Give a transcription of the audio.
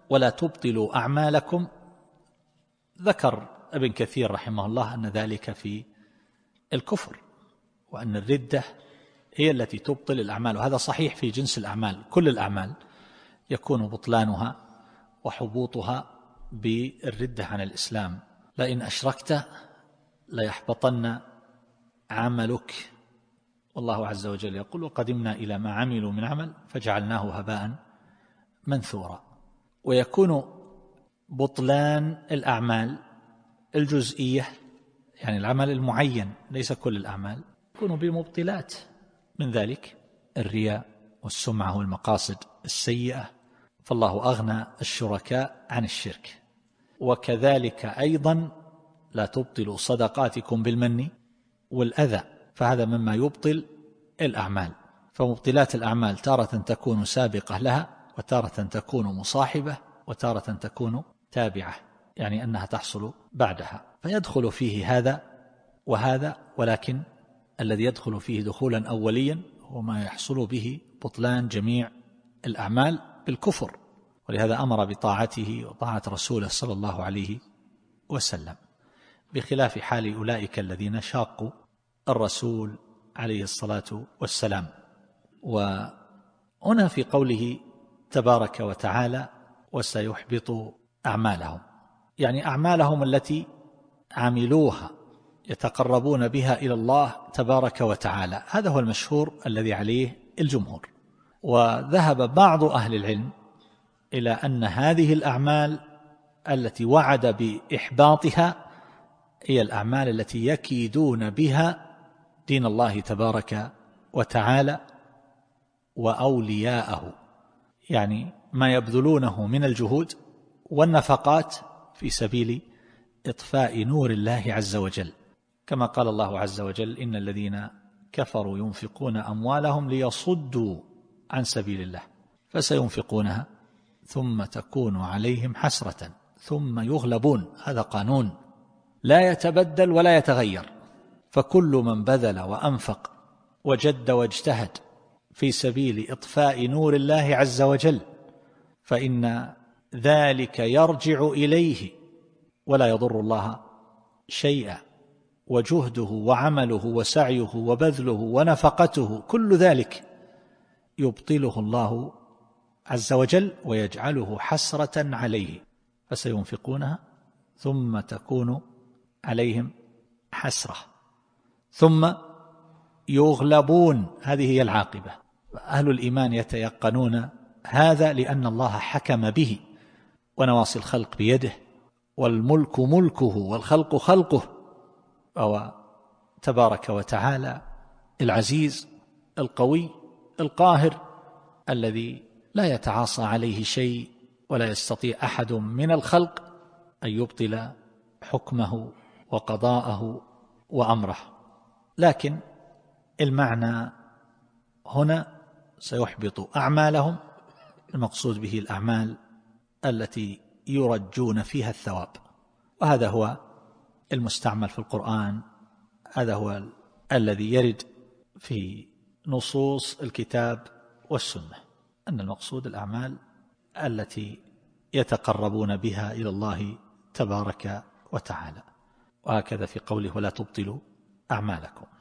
ولا تبطلوا أعمالكم، ذكر ابن كثير رحمه الله أن ذلك في الكفر، وأن الردة هي التي تبطل الأعمال، وهذا صحيح في جنس الأعمال. كل الأعمال يكون بطلانها وحبوطها بالردة عن الإسلام. لئن أشركت ليحبطن عملك، والله عز وجل يقول وقدمنا إلى ما عملوا من عمل فجعلناه هباء منثورا. ويكون بطلان الأعمال الجزئية، يعني العمل المعين ليس كل الأعمال، يكون بمبطلات، من ذلك الرياء والسمعة والمقاصد السيئة، فالله أغنى الشركاء عن الشرك. وكذلك أيضا لا تبطلوا صدقاتكم بالمن والأذى، فهذا مما يبطل الأعمال. فمبطلات الأعمال تارة تكون سابقة لها، وتارة تكون مصاحبة، وتارة تكون تابعة، يعني أنها تحصل بعدها، فيدخل فيه هذا وهذا، ولكن الذي يدخل فيه دخولا أوليا هو ما يحصل به بطلان جميع الأعمال بالكفر، ولهذا أمر بطاعته وطاعة رسوله صلى الله عليه وسلم، بخلاف حال أولئك الذين شاقوا الرسول عليه الصلاة والسلام. وهنا في قوله تبارك وتعالى وسيحبط أعمالهم، يعني أعمالهم التي عملوها يتقربون بها إلى الله تبارك وتعالى، هذا هو المشهور الذي عليه الجمهور. وذهب بعض أهل العلم إلى أن هذه الأعمال التي وعد بإحباطها هي الأعمال التي يكيدون بها دين الله تبارك وتعالى وأولياءه، يعني ما يبذلونه من الجهود والنفقات في سبيل إطفاء نور الله عز وجل، كما قال الله عز وجل إن الذين كفروا ينفقون أموالهم ليصدوا عن سبيل الله فسينفقونها ثم تكون عليهم حسرة ثم يغلبون. هذا قانون لا يتبدل ولا يتغير، فكل من بذل وأنفق وجد واجتهد في سبيل إطفاء نور الله عز وجل فإن ذلك يرجع إليه ولا يضر الله شيئا، وجهده وعمله وسعيه وبذله ونفقته كل ذلك يبطله الله عز وجل ويجعله حسرة عليه، فسينفقونها ثم تكون عليهم حسرة ثم يغلبون. هذه هي العاقبة. أهل الإيمان يتيقنون هذا لأن الله حكم به، ونواصي الخلق بيده، والملك ملكه والخلق خلقه، وهو تبارك وتعالى العزيز القوي القاهر الذي لا يتعاصى عليه شيء، ولا يستطيع أحد من الخلق أن يبطل حكمه وقضاءه وأمره. لكن المعنى هنا سيحبط أعمالهم، المقصود به الأعمال التي يرجون فيها الثواب، وهذا هو المستعمل في القرآن، هذا هو الذي يرد في نصوص الكتاب والسنة، أن المقصود الأعمال التي يتقربون بها إلى الله تبارك وتعالى. وهكذا في قوله ولا تبطلوا أعمالكم.